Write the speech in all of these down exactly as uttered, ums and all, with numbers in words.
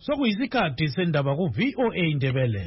Sokuyisikhathi sendaba ku V O A Indebele.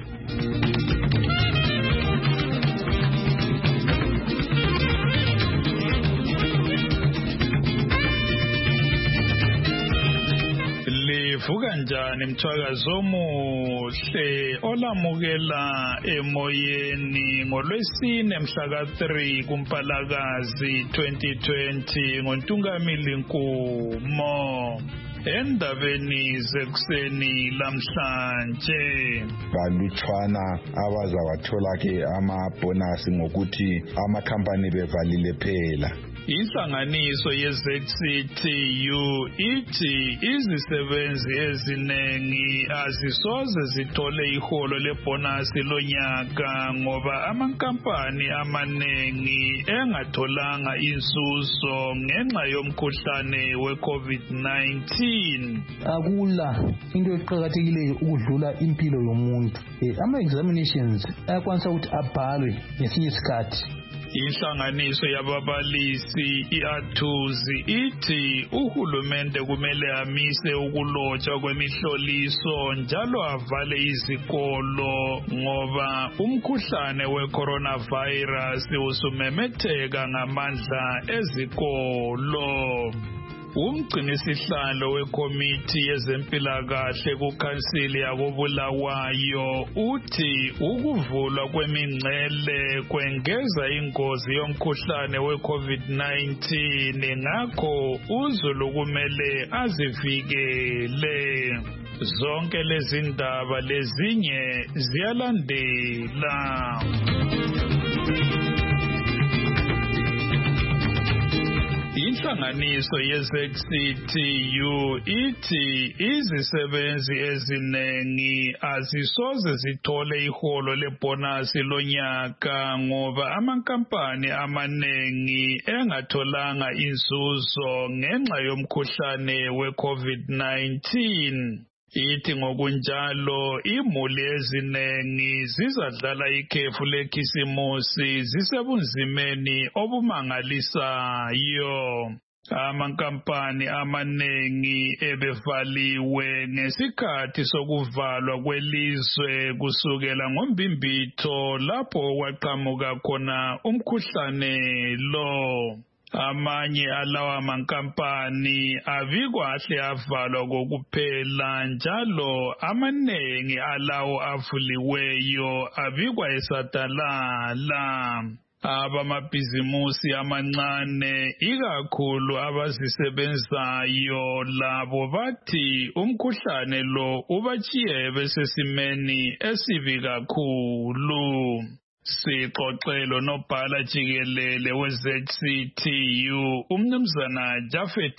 Livuka njani mthwakazo omuhle olamukela emoyeni ngolwesine mhla ka three kuMpalakazi twenty twenty ngoNtungamili Nkumo. Endabeni zekuseni lamhlanje balutshwana abazawathola ke amabonus ngokuthi amakhampani bevalile phela. Inhlanganiso ye-Z C T U ithi izisebenzi ezinengi azisoze zithole iholo lebonasi lonyaka ngoba amankampani amanengi engatholanga inzuzo ngenxa yomkhuhlane we-COVID nineteen. Akula into eqhakathekileyo ukudlula impilo yomuntu. Ama-examinations ayakwanisa ukuthi abhalwe ngesinye isikhathi. Inhlanganiso yababalisi i-Athuzi ithi uhulumende kumele amise ukulotshwa kwemihloliso njalo avale izikolo ngoba umkhuhlane we-coronavirus usumemetheka ngamandla ezikolo. Umgcinisihlalo wekomiti yezempilakahle kukhansili yakobulawayo uthi ukuvulwa kwemingcele kwengeza ingozi yomkhuhlane we-COVID nineteen ngakho uzulu kumele azivikele. Zonke lezi ndaba lezinye ziyalandela. Inhlanganiso ye-Z C T U ithi izisebenzi ezinengi azisoze zithole iholo lebonasi lonyaka ngoba amankampani amanengi engatholanga inzuzo ngenxa yomkhuhlane we-COVID nineteen. Ithi ngokunjalo imuli ezinengi zizadlala ikhefu lekhisimusi zisebunzimeni obumangalisayo. Amankampani amanengi ebevaliwe ngesikhathi sokuvalwa kwelizwe kusukela ngoMbimbitho lapho kwaqhamuka khona umkhuhlane lo. Amanye alawa mankampani abikwahle avalwa kokuphela njalo amanengi alawo avuliweyo abikwa esadalala. Abamabhizimusi amancane ikakhulu abazisebenzayo labo bathi umkhuhlane lo ubachiye besesimeni esibi kakhulu. Sixoxelo nobhala jikelele we-Z C T U umnumzana Jafet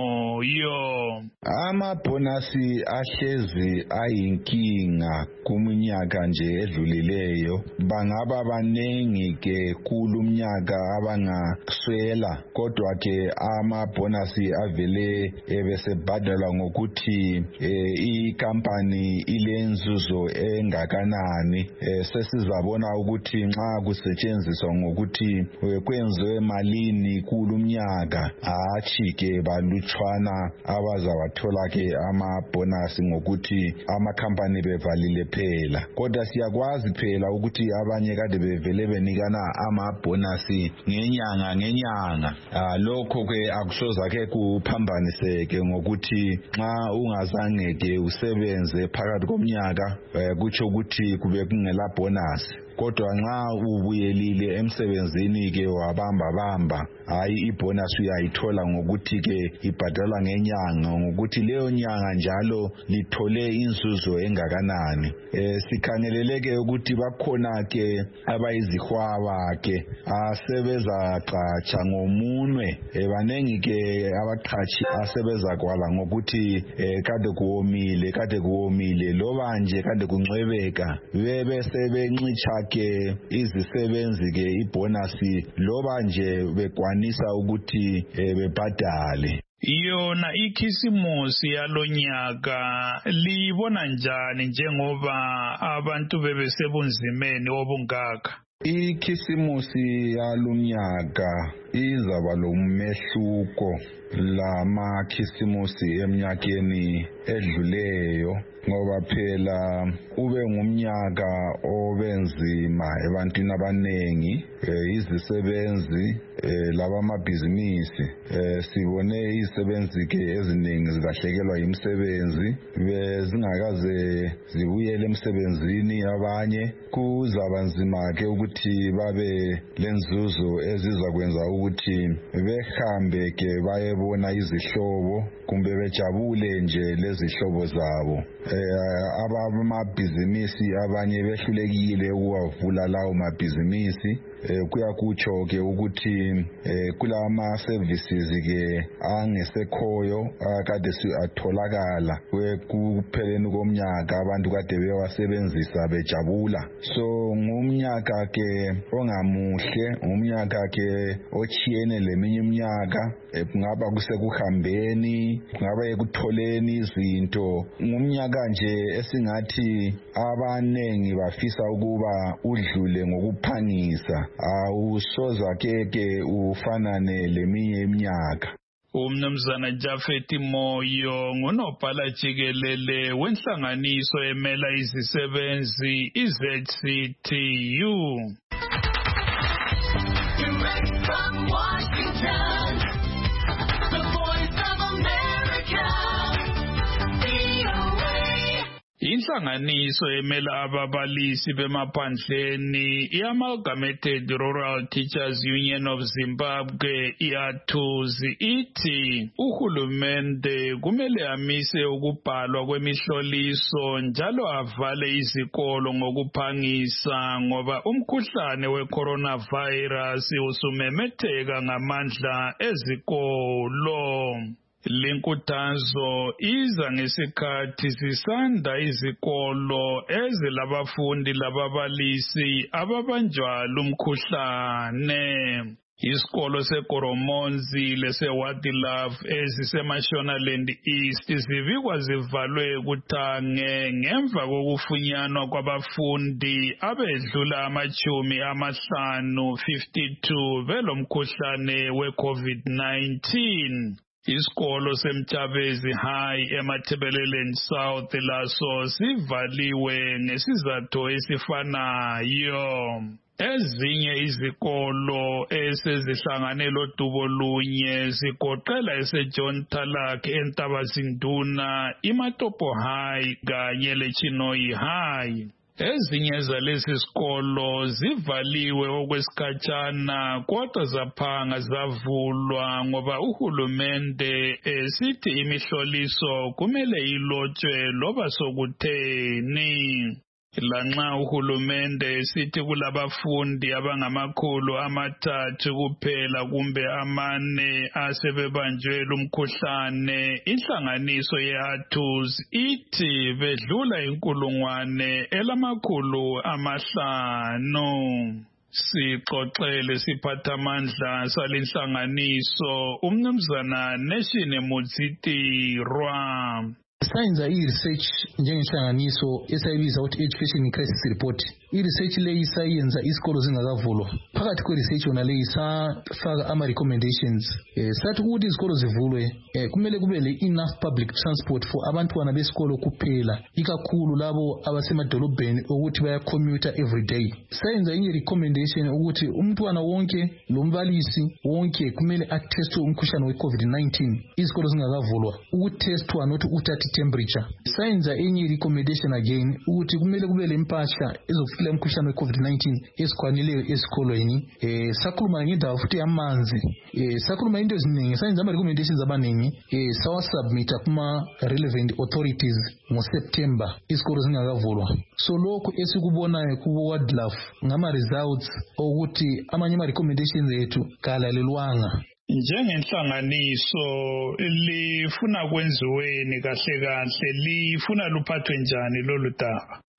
Moyo. Amabonasi ahlezi ayinkinga kuminyaka nje edlulileyo. Bangaba banengi ke kulumnyaka abangaswela kodwa ke amabonasi avele ebesebhadalwa ngokuthi ikampani ilenzuzo engakanani. Sesizabona ukuthi nxa kusetshenziswa ngokuthi kwenziwe malini kulumnyaka hatshi ke balutshwana abazawathola ke amabonasi ngokuthi amakhampani bevalile phela. Kodwa siyakwazi phela ukuthi abanye kade bevele benikana amabonasi ngenyanga ngenyanga. Lokho ke akusoza ke kuphambaniseke ngokuthi nxa ungazange ke usebenze phakathi komnyaka kutsho ukuthi kube kungela bonus. Kodwa nxa ubuyelile emsebenzini ke wabamba bamba hayi ibonus uyayithola ngokuthi ke ibhadalwa ngenyanga ngokuthi leyo nyanga njalo lithole inzuzo engakanani. Eh sikhangeleleke ukuthi bakhona ke abayizihwaba ke asebeza qacha ngomunwe banengi ke abaqhashi asebeza kwala ngokuthi kade kuomile kade kuomile loba nje kade kuncwebeka bebe sebenxicha ke izisebenzi ke ibonasi loba nje bekwanisa ukuthi bebhadale. Yona ikhisimusi yalonyaka libona njani njengoba abantu bebesebunzimeni obungaka? Ikhisimusi yalunyaka izaba lomehluko lamakhisimusi eminyakeni edluleyo ngoba phela ube ngumnyaka obenzima ebantwini abanengi, izisebenzi labamabhizinisi sibone izisebenzi ke eziningi zilahlekelwa imisebenzi bezingakaze zibuyele emsebenzini, abanye kuzaba nzima ke ukuthi babe lenzuzo ezizakwenza ukuthi behambe ke bayebona izihlobo kumbe bejabule nje lezihlobo zabo. Abamabhizinisi abanye behlulekile ukuwavula lawo mabhizinisi, kuyakutsho ke ukuthi kulama services ke angesekhoyo akade atholakala kupheleni komnyaka abantu kade bewasebenzisa bejabula. So ngumnyaka ke ongamuhle, ngumnyaka ke ochiyene leminye iminyaka, kungaba kusekuhambeni, kungaba ekutholeni izinto. Ngumnyaka nje esingathi abanengi bafisa ukuba udlule ngokuphangisa, awusoza keke ufanane leminye iminyaka. Umnumzana Jafeti Moyo ngunobhala jikelele wenhlanganiso emela izisebenzi i-Z C T U. Direct from Washington, the Voice of America, V O A. Inhlanganiso emela ababalisi bemaphandleni i-Amalgamated Rural Teachers Union of Zimbabwe, I A T U Z, ithi uhulumende kumele amise ukubhalwa kwemihloliso njalo avale izikolo ngokuphangisa ngoba umkhuhlane we-coronavirus usumemetheka ngamandla ezikolo. Linkuthazo iza ngesikhathi sisanda izikolo ezilabafundi lababalisi ababanjwa lumkhuhlane. Isikolo seGoromonzi leseWadilav eziseMashonaland East zibikwa zivalwe kuthange ngemva kokufunyanwa kwabafundi abedlula amachumi amahlanu fifty-two belomkhuhlane we-COVID nineteen. Isikolo semThabezi High eMathebeleland South laso sivaliwe ngesizathu esifanayo. Ezinye izikolo esezihlangane lodubo lunye zigoqela eseJohn Talak eNtabazinduna, iMatopo High kanye leChinoi High. Ezinye zalezi sikolo zivaliwe okwesikhatshana kodwa zaphanga zavulwa ngoba uhulumende esithi imihloliso kumele ilotshwe loba sokutheni. Lanxa uhulumende esithi kulabafundi abangamakhulu amathathu kuphela kumbe amane asebebanjwe lumkhuhlane, inhlanganiso ye-A T U Z ithi bedlula inkulungwane elamakhulu amahlanu. Sixoxele siphathamandla salinhlanganiso umnumzana Neshine Mutsitirwa. Sayenza i-research njengenhlanganiso esayibiza ukuthi Education Crisis Report. I-research leyi sayenza isikolo zingakavulwa. Phakathi kwe-research yona leyi safaka ama-recommendations. Eh, sathi ukuthi izikolo zivulwe eh, kumele kube le-enough public transport for abantwana besikolo kuphela, ikakhulu labo abasemadolobheni ukuthi baya-commuter every day. Sayenza inye recommendation ukuthi umntwana wonke lombalisi wonke kumele atestwe umkhuhlane we-COVID nineteen izikolo zingakavulwa, ukutestwa not ukuthatha temperature. Sayenza inye recommendation again ukuthi kumele kube lempahla ezokuvikela umkhuhlane we-COVID nineteen esikwanileyo esikolweni. Eh, sakhuluma ngendaba futhi yamanzi. Eh, sakhuluma into eziningi, sayenza ama-recommendations abaningi. Eh, sawasubmita kuma relevant authorities ngoSeptember izikolo zingakavulwa. So lokho esikubonayo kubo Wadilav ngama-results ukuthi amanye ama-recommendations ethu kalalelwanga. Njengenhlanganiso lifuna kwenziweni kahle kahle, lifuna luphathwe njani lolu daba?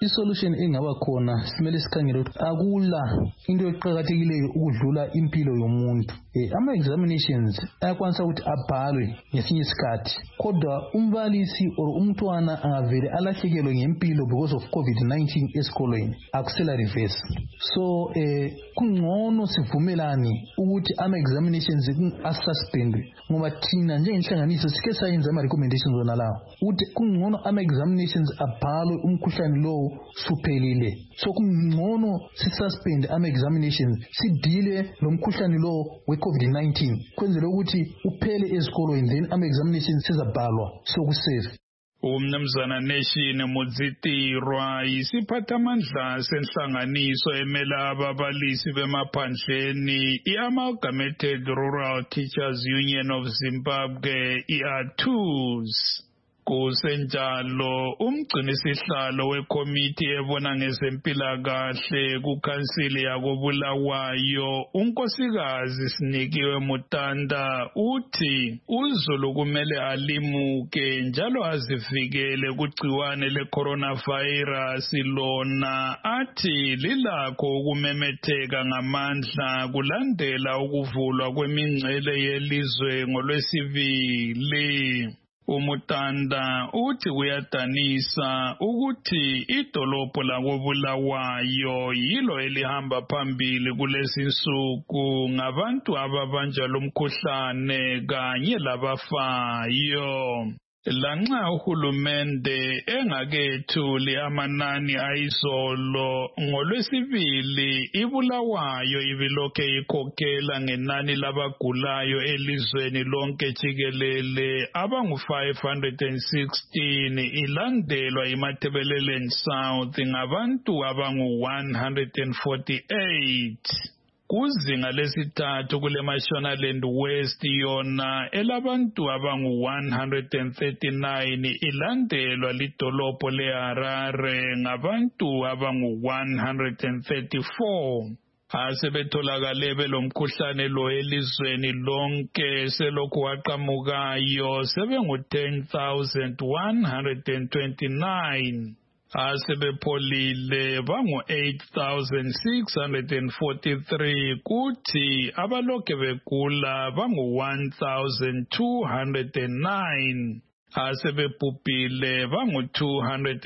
isolution engaba khona simele sikhangele ukuthi akula into eqhakathekileyo ukudlula impilo yomuntu. Eh, ama examinations ayakwanisa ukuthi abhalwe ngesinye isikhathi kodwa umbalisi or umntwana angavele alahlekelwe ngempilo because of COVID nineteen esikolweni akusela reverse. So eh kungcono sivumelane ukuthi ama examinations asuspendwe ngoba thina njengenhlanganiso sike sayenza ama recommendations wona lawo ukuthi kungcono ama examinations abhalwe umkhuhlane lo suphelile. So kungcono sisuspend ama examinations sidile lo mkhuhlane lo we COVID nineteen kwenzela ukuthi uphele ezikolweni then ama examinations sizabhalwa sokusafe. Umnumzana Nation Mudzitirwa isiphathamandla senhlanganiso emela ababalisi bemaphandleni i-Amalgamated Rural Teachers Union of Zimbabwe I A T U S. Kusenjalo umgcinisihlalo wekomiti ebona ngezempilakahle kukhansili yakobulawayo unkosikazi Sinikiwe Mutanda uthi uZulu kumele alimuke njalo azivikele kugciwane le-coronavirus lona athi lilakho ukumemetheka ngamandla kulandela ukuvulwa kwemingcele yelizwe ngolwesibili. Umutanda uthi kuyadanisa ukuthi idolobho lakobulawayo yilo elihamba phambili kulezinsuku ngabantu ababanja lomkhuhlane kanye labafayo. Lanxa uhulumende engakethuli amanani ayizolo ngolwesibili ibulawayo ibilokhe ikhokhela ngenani labagulayo elizweni lonke jikelele abangu five hundred sixteen ilandelwa iMatabeleland South ngabantu abangu one hundred forty-eight. Kuzinga lesithathu kule Mashonaland West yona elabantu abangu one hundred thirty-nine ilandelwa lidolobho leHarare ngabantu abangu one hundred thirty-four. Asebetholakale belomkhuhlane lo elizweni lonke selokhu waqhamukayo sebengu ten thousand one hundred twenty-nine. Asebepholile bangu eight thousand six hundred forty-three kuthi abalokhe begula bangu one thousand two hundred nine. Asebebhubhile bangu two hundred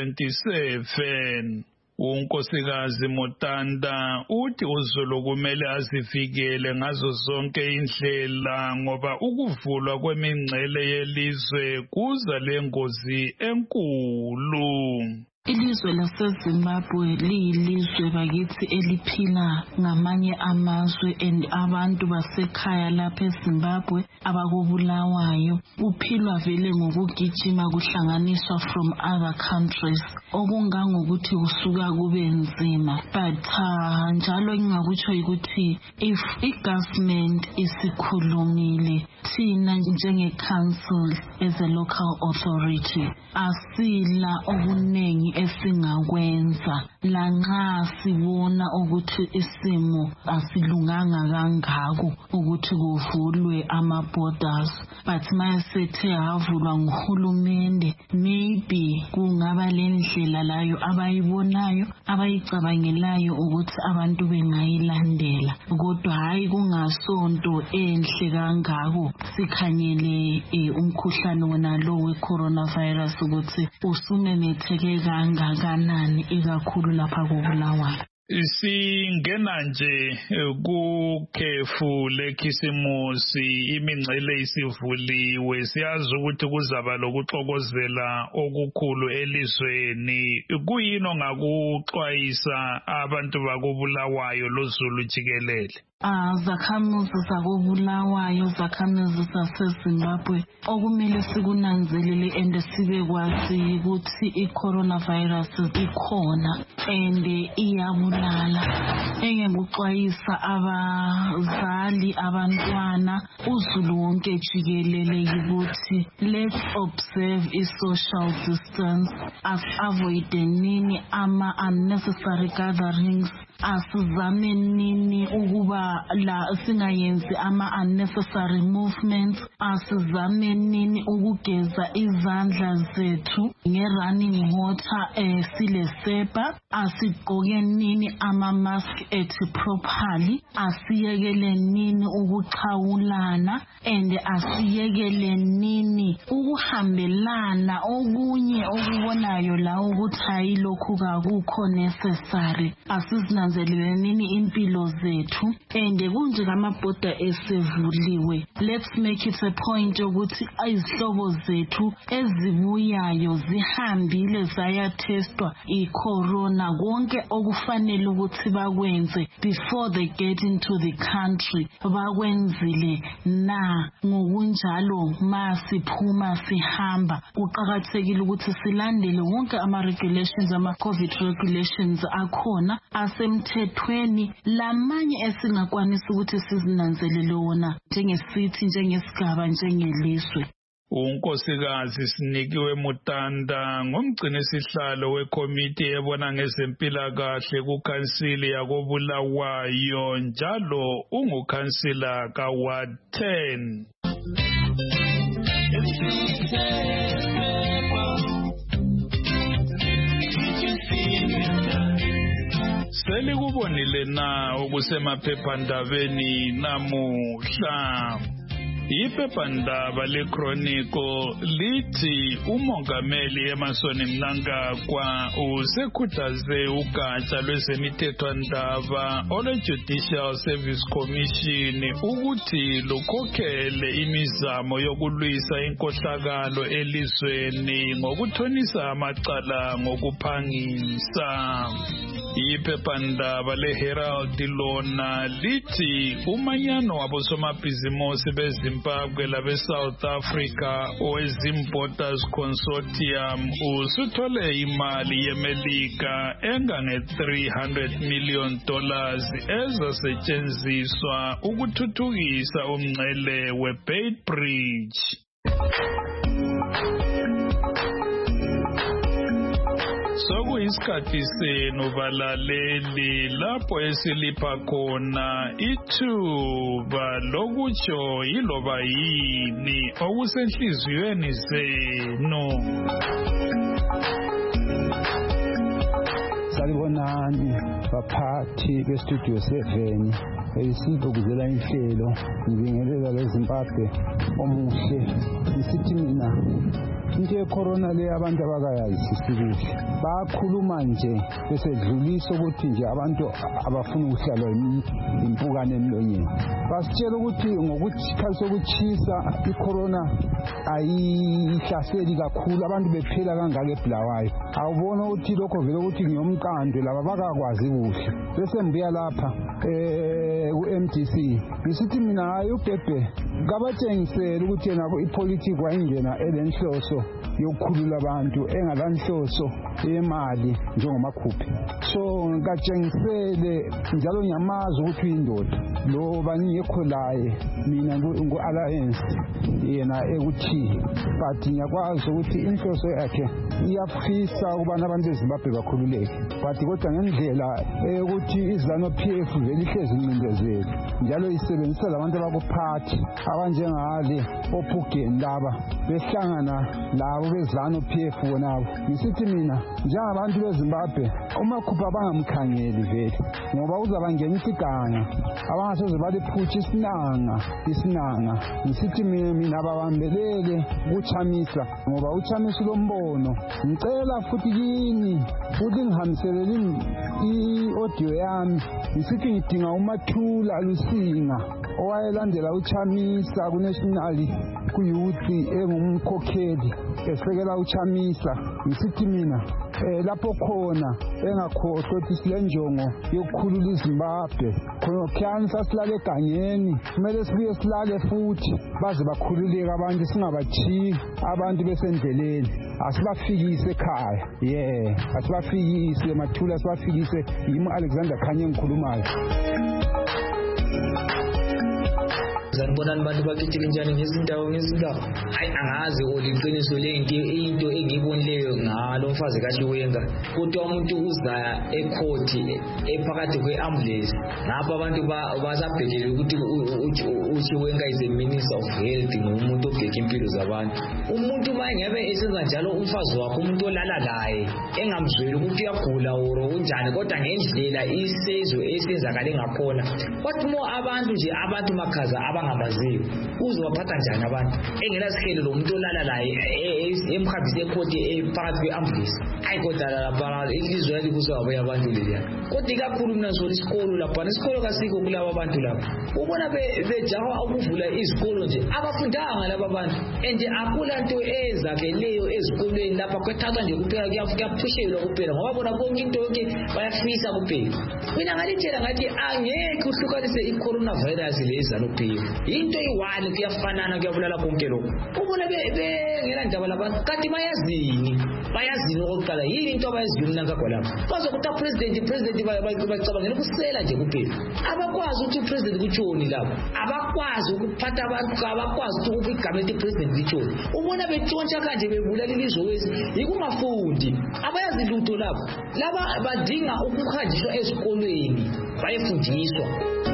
seventy-seven. Unkosikazi Mutanda uthi uZulu kumele azivikele ngazo zonke indlela ngoba ukuvulwa kwemingcele yelizwe kuza lengozi enkulu. Ilizwe laseZimbabwe liyilizwe bakithi eliphila ngamanye amazwe and abantu basekhaya lapha eZimbabwe abakubulawayo uphilwa vele ngokugijima kuhlanganiswa from other countries okungangokuthi kusuka kube nzima but uh, njalo ngingakutsho ukuthi if i-government isikhulumile thina njenge-council as a local authority asila okunengi esingakwenza lanxa sibona ukuthi isimo asilunganga kangako ukuthi kuvulwe ama borders but mayesethe havulwa nguhulumende maybe kungaba lendlela layo abayibonayo abayicabangelayo ukuthi abantu bengayilandela kodwa hayi kungasonto enhle kangako sikhanyele eh, umkhuhlane wona lo we-coronavirus ukuthi usumemetheke kangakanani ikakhulu lapha koBulawayo. Singena nje kukhefu lekhisimusi imingcele isivuliwe siyazi ukuthi kuzaba lokuxokozela okukhulu elizweni kuyini ongakuxwayisa abantu bakoBulawayo loZulu jikelele? Ah, zakhamuzi zakoBulawayo zakhamuzi zaseZimbabwe okumele sikunanzelele and sibe kwazi ukuthi i-coronavirus ikhona and iyabulala. Engekuxwayisa abazali abantwana uZulu wonke jikelele ukuthi let's observe i-social distance, as avoid nini ama unnecessary gatherings asizame nini ukuba la singayenzi ama unnecessary movements, asizame nini ukugeza izandla zethu nge-running water eh, silesepa, asigqoke nini ama-mask ethu properly, asiyekele nini ukuchawulana, and asiyekele nini ukuhambelana okunye okubonayo la ukuthi hayi lokhu kakukho necessary. Asizinanzelele nini impilo zethu, and kunje kamabhoda esevuliwe, let's make it a point ukuthi izihlobo zethu ezibuyayo zihambile zayatestwa i-corona, konke okufanele ukuthi bakwenze before they get into the country bakwenzile na. Ngokunjalo masiphuma sihamba kuqakathekile ukuthi silandele wonke ama-regulations, ama-COVID regulations akhona asemthethweni, lamanye esingakwanisa ukuthi sizinanzelele wona njengesithi, njengesigaba, njengelizwe. uNkosikazi Sinikiwe Mutanda ngomgcini sihlalo wekomiti ebona ngezempilakahle kukansili yakobulawayo, njalo ungukhansila kaWard ten. Selikubonile na okusemaphephandabeni namuhla? Iphephandaba leChronicle lithi umongameli Emmerson Mnangagwa usekhuthaze ugatsha lwezemithethwandaba olwe-Judicial Service Commission ukuthi lukhokhele imizamo yokulwisa inkohlakalo elizweni ngokuthonisa amacala ngokuphangisa. Iphephandaba leHerald lona lithi umanyano wabosomabhizimusi beZimbabwe labe-South Africa oweZimborders Consortium usuthole imali yeMelika engange-three hundred million dollars ezasetshenziswa ukuthuthukisa umngcele we-Beit Bridge. Sokuyisikhathi senu balaleli lapho esilipha khona ithuba lokutsho yiloba yini okusenhliziyweni zenu. Salibonani baphathi bestudio seven elisibukuzela inhlelo ngibingelela leZimbabwe omuhle. Ngisithi mina into yecorona le abantu abakayazisisi bakhuluma nje besedlulisa ukuthi nje abantu abafuna ukuhlala impukane emlonyeni. Basitshela ukuthi ngokuthi sokuchisa icorona ayihlaseli kakhulu, abantu bephela kangaka eBulawayo. Awubona ukuthi lokho vele ukuthi ngiyomqando laba bakakwazi kuhle. Bese ngibuya lapha eh ku-M D C ngisithi mina hayi ubhebhe ngabatshengisela ukuthi yena ipolitiki wayingena elenhloso yokukhulula abantu engalanhloso yemali njengomakhuphi. So ngikatshengisele njalo ngiyamazi ukuthi uyindoda lo bangekho laye mina ngu-alliance yena ekuthi, but ngiyakwazi ukuthi inhloso yakhe iyafisa ukubana abantu beZimbabwe bakhululeke, but kodwa ngendlela eyokuthi iZanu-P F vele ihlezi incindezeli njalo isebenzisa labantu abakuphathi abanjengale ophugeni laba behlangana labo beZanu-P F bonabo. Ngisithi mina njengabantu beZimbabwe umakhupha abangamkhangeli vele ngoba uzabangenisa iganga abangasoze baliphutha isinanga isinanga. Ngisithi mina mina babambelele ukuchamisa ngoba uchamisa lombono. Ngicela futhi kini ukuthi ngihambiselele i-audio yami ngisithi ngidinga uMathula Lusinga owayelandela uchamisa kunational kuyuthi engumkhokheli esekela uchamisa. Ngisithi mina eh lapho khona engakhohlwa ukuthi silenjongo yokukhulula iZimbabwe khona kyanisa silale egangeni kumele sibuye silale futhi baze bakhululeke abantu singabachiyi abantu besendleleni, asibafikise ekhaya. Yeah, asibafikise Mathula, asibafikise yimi Alexander Khanye ngikhulumayo. Sanibonani bantu bakithile njani ngezindawo ngezindawo. Hayi angazi oliqiniso lento into engibonileyo ngalo mfazi kaShiwenga. Kodwa umuntu uza ecourt ephakathi kweambulance. Ngapha abantu basabhekele ukuthi uShiwenga is a minister of health ngumuntu obheka impilo zabantu. Umuntu mayengebe esenza njalo umfazi wakho umuntu olala laye engamzweli ukuthi uyagula oro unjani kodwa ngendlela isezo esenzakale ngakhona. What more abantu nje abantu makhaza abangamaziyo uzobaphatha njani abantu engelasikhele lo muntu olala laye emkhambise ecourt ephakathi kweambulance. Hayi kodwa lapha ilizwe likusaba abantu leliya. Kodwa ikakhulu mina ngizona isikolo lapha isikolo kasikho kulabo abantu lapha. Ubona bejaha ukuvula izikolo nje abafundanga laba abantu and akula nto ezakeleyo ezikolweni lapha kwethatha nje kuphela kuyaphushela kuphela ngoba bona konke into yonke bayafisa kuphela. Mina ngalitshela ngathi angeke uhlukanise i-coronavirus leza lophela. Into eyi-one kuyafanana kuyabulala konke lokho. Ubona bengela ndaba labantu kanti bayazini bayazini okokuqala yini into abayaziyo mnankakho lapha. Bazokuthi president president bacabangela ukusela nje kuphela. Abakwazi ukuthi upresident kutshoni lapha. Abakwazi ukuphatha abantu abakwazi ukuthi igama elithi president litshoni. Ubona betshontsha kanje bebulala ilizwe wezi yikungafundi abayazi lutho lapho. Laba badinga ukuhanjiswa ezikolweni bayefundiswa.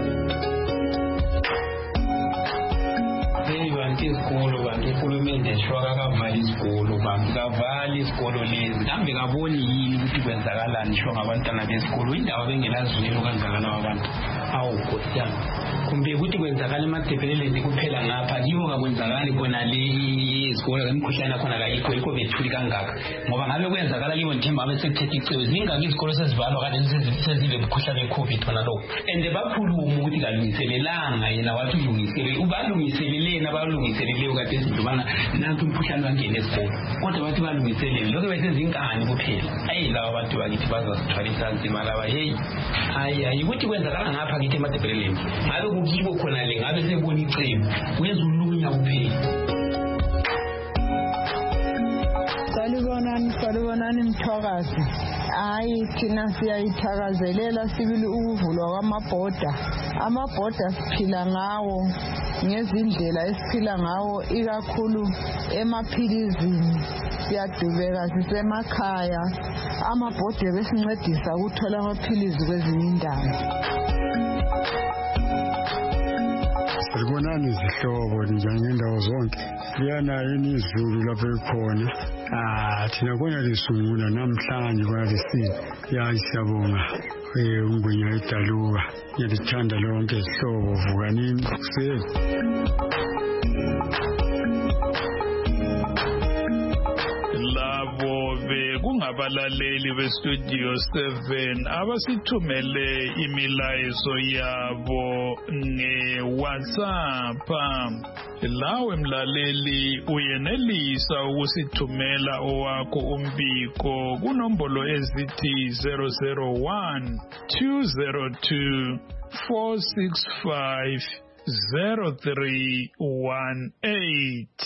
Hey bantu isikolo bantu uhulumende shwaka kavali isikolo bantu kavali isikolo lezi kambe kaboni yini ukuthi kwenzakalani shwa ngabantwana besikolo indawo bengelazwelo kanjalo abantu awu kosiyana kumbe ukuthi kwenzakala emadebheleleni kuphela ngapha yiwo kakwenzakali khona le isikolo emkhuhlane khona la ikho ikho bethuli kangaka ngoba ngabe kwenzakala kibo nthemba abe sekuthethe icebo zingaki izikolo sezivalwa kanti sezive umkhuhlane weCovid khona lokho ende bakhuluma ukuthi kalungiselelanga yena wathi ulungisele ubalungiselele nabalungiseleleyo kade ezidubana nantu umkhuhlane wangena esikolo kodwa bathi balungiselele lokho besezinkani kuphela ayi laba abantu bakithi bazasithwalisa nzima laba hey ayi ayi ukuthi kwenzakala ngapha kithi emadebheleleni ngabe kukibo khona le ngabe sebona icebo wenza ulunya kuphela. Salibonani salibonani Mthwakazi. Hayi thina siyayithakazelela sibili ukuvulwa kwamabhoda. Amabhoda siphila ngawo ngezindlela esiphila ngawo ikakhulu emaphilizini. Siyadubeka sisemakhaya. Amabhoda besincedisa ukuthola amaphilizi kwezinye indawo. Salibonani izihlobo njani ngendawo zonke. Liyanayo izulu lapho ekhona. Ah thina kona lisungula namhlanje kwalisini. Ya siyabonga. Eh ungwenya edaluka. Ngiyalithanda lonke izihlobo vukanini kuseni. Kungabalaleli bestudio seven abasithumele imilayezo yabo nge-WhatsApp. Lawe mlaleli uyenelisa ukusithumela owakho umbiko kunombolo ezithi zero zero one two zero two four six five zero three one eight.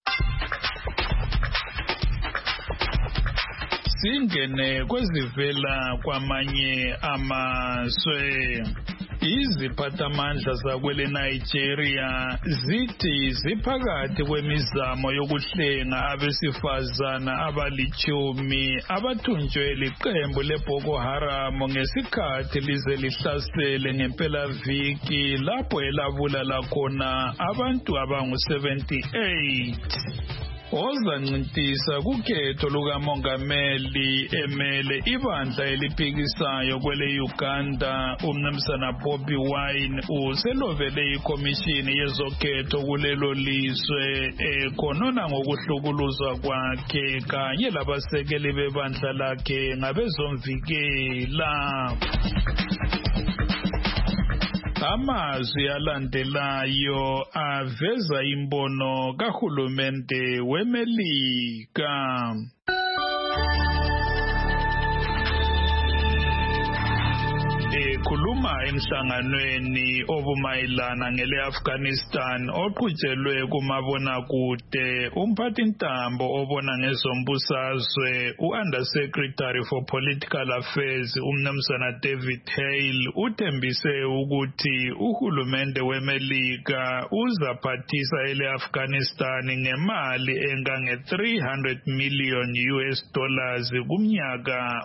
Singene kwezivela kwamanye amazwe. Iziphathamandla zakwele Nigeria zithi ziphakathi kwemizamo yokuhlenga abesifazana abalichumi abathunjwe liqembu leBoko Haram ngesikhathi lize lihlasele ngempelaviki lapho elabulala khona abantu abangu seventy-eight. Ozancintisa kukhetho lukamongameli emele ibandla eliphikisayo kwele Uganda uMnumzana Bobi Wine uselovele ikomishini yezokhetho kulelo lizwe ekhonona ngokuhlukuluzwa kwakhe kanye labasekeli bebandla lakhe ngabezomvikela. Amazwi alandelayo aveza imbono kahulumende weMelika. Ekhuluma emhlanganweni obumayelana ngele Afghanistan oqhutshelwe kumabonakude, umphathintambo obona ngezombusazwe u-Under Secretary for Political Affairs uMnumzana David Hale uthembise ukuthi uhulumende weMelika uzaphathisa ele Afghanistan ngemali engange three hundred million U S dollars kumnyaka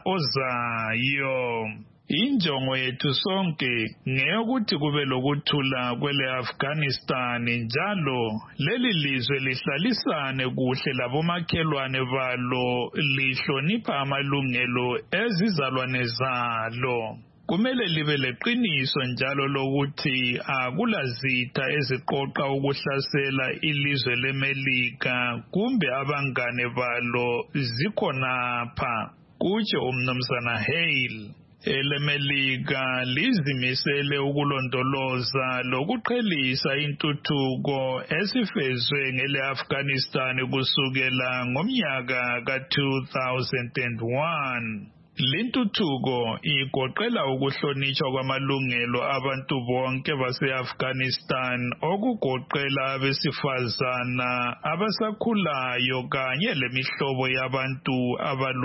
ozayo. Injongo yethu sonke ngeyokuthi kube lokuthula kwele Afghanistan, njalo leli lizwe lihlalisane kuhle labomakhelwane balo lihlonipha amalungelo ezizalwane zalo. Kumele libe leqiniso njalo lokuthi akulazitha eziqoqa ukuhlasela ilizwe leMelika kumbe abangane balo zikhonapha, kutsho uMnumzana Hale. EleMelika lizimisele ukulondoloza lokuqhelisa intuthuko esifezwe ngele Afghanistan kusukela ngomnyaka ka two thousand one. Lintuthuko igoqela ukuhlonitshwa kwamalungelo abantu bonke base-Afghanistan, okugoqela abesifazana, abasakhulayo kanye lemihlobo yabantu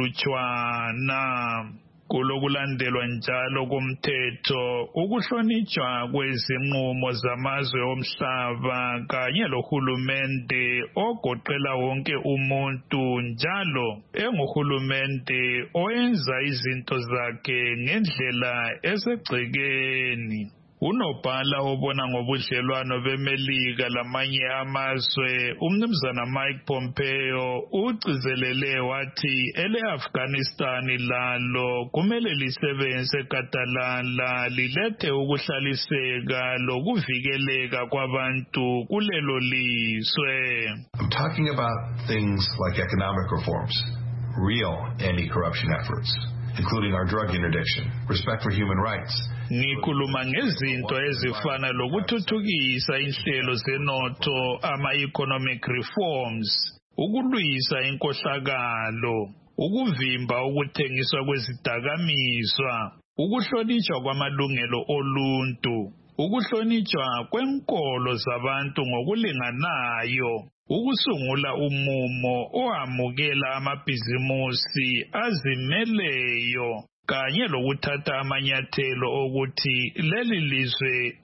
abalutshwana. Kulokulandelwa njalo komthetho, ukuhlonitshwa kwezinqumo zamazwe omhlaba kanye lohulumende ogoqela wonke umuntu, njalo enguhulumende oyenza izinto zakhe ngendlela esegcekeni. Unobhala obona ngobudlelwano beMelika lamanye amazwe, uMnumzana Mike Pompeo, ugcizelele wathi ele Afghanistan lalo kumele lisebenze gadalala lilethe ukuhlaliseka lokuvikeleka kwabantu kulelo lizwe. I'm talking about things like economic reforms, real anti-corruption efforts, including our drug interdiction, respect for human rights. Ngikhuluma ngezinto ezifana lokuthuthukisa inhlelo zenotho, ama-economic reforms, ukulwisa inkohlakalo, ukuvimba ukuthengiswa kwezidakamizwa, ukuhlonitshwa kwamalungelo oluntu, ukuhlonitshwa kwenkolo zabantu ngokulinganayo, ukusungula umumo oamukela amabhizimusi azimeleyo, kanye lokuthatha amanyathelo okuthi leli lizwe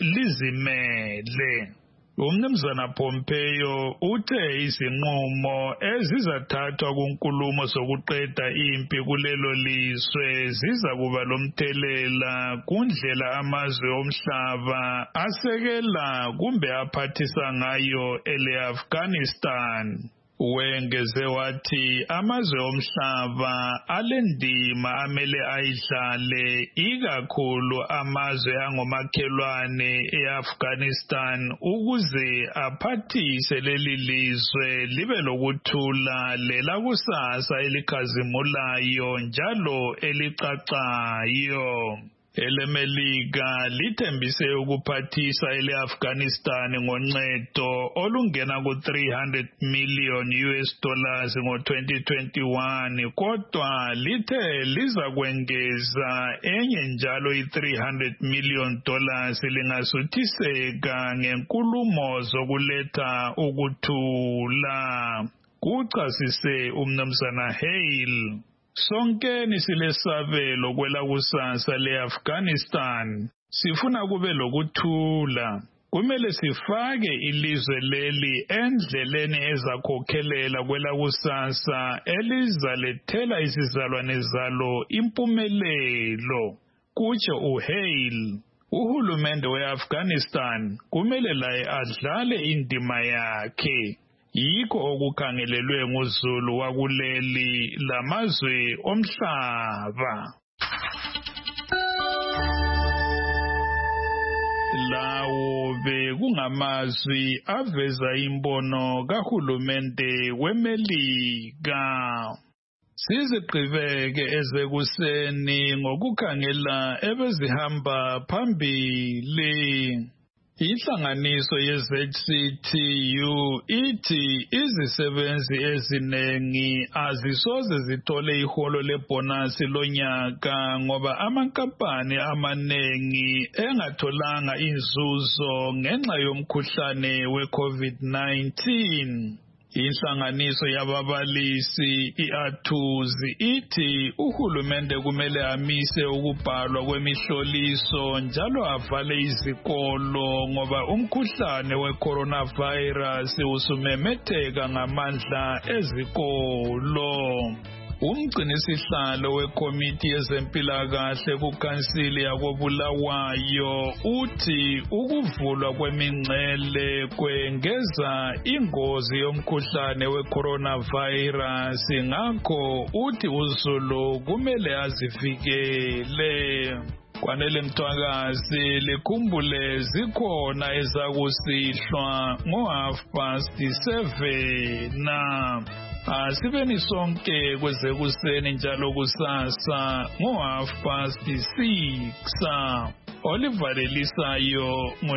lizimele. UMnumzana Pompeo uthe izinqumo ezizathathwa kunkulumo zokuqeda impi kulelo lizwe ziza kuba lomthelela kundlela amazwe omhlaba asekela kumbe aphathisa ngayo ele Afghanistan. Wengeze wathi amazwe omhlaba alendima amele ayidlale, ikakhulu amazwe angomakhelwane eAfghanistan, ukuze aphathise leli lizwe libe lokuthula lelakusasa elikhazimulayo njalo elicacayo. EleMelika lithembise ukuphathisa ele-Afghanistan ngoncedo olungena ku three hundred million U S dollars ngo twenty twenty-one, kodwa lithe liza kwengeza enye njalo i three hundred million dollars lingasuthiseka ngenkulumo zokuletha ukuthula, kuchasise uMnumzana Hale. Sonke nisilesabelo kwela kusasa le-Afghanistan. Sifuna kube lokuthula. Kumele sifake ilizwe leli endleleni ezakhokhelela kwela kusasa elizalethela izizalwane zalo impumelelo, kutsho uHale. Uhulumende we-Afghanistan kumele laye adlale indima yakhe. Yikho okukhangelelwe nguzulu wakuleli lamazwe omhlaba. Lawo bekungamazwi aveza imbono kahulumende weMelika. Siziqhubeke ezekuseni ngokukhangela ebezihamba phambili. Inhlanganiso ye-Z C T U ithi izisebenzi ezinengi azisoze zithole iholo lebonasi lonyaka ngoba amankampani amanengi engatholanga inzuzo ngenxa yomkhuhlane we-COVID nineteen. Inhlanganiso yababalisi i-Athuzi ithi uhulumende kumele amise ukubhalwa kwemihloliso njalo avale izikolo ngoba umkhuhlane we-coronavirus usumemetheka ngamandla ezikolo. Umgcinisihlalo wekomiti yezempilakahle kukansili yakobulawayo uthi ukuvulwa kwemingcele kwengeza ingozi yomkhuhlane we-coronavirus ngakho uthi uZulu kumele azivikele. Kwanele Mthwakazi likhumbule zikhona ezakusihlwa ngo half past seven na asibeni sonke kwezekuseni njalo kusasa ngo half past six. Oliver Elisayo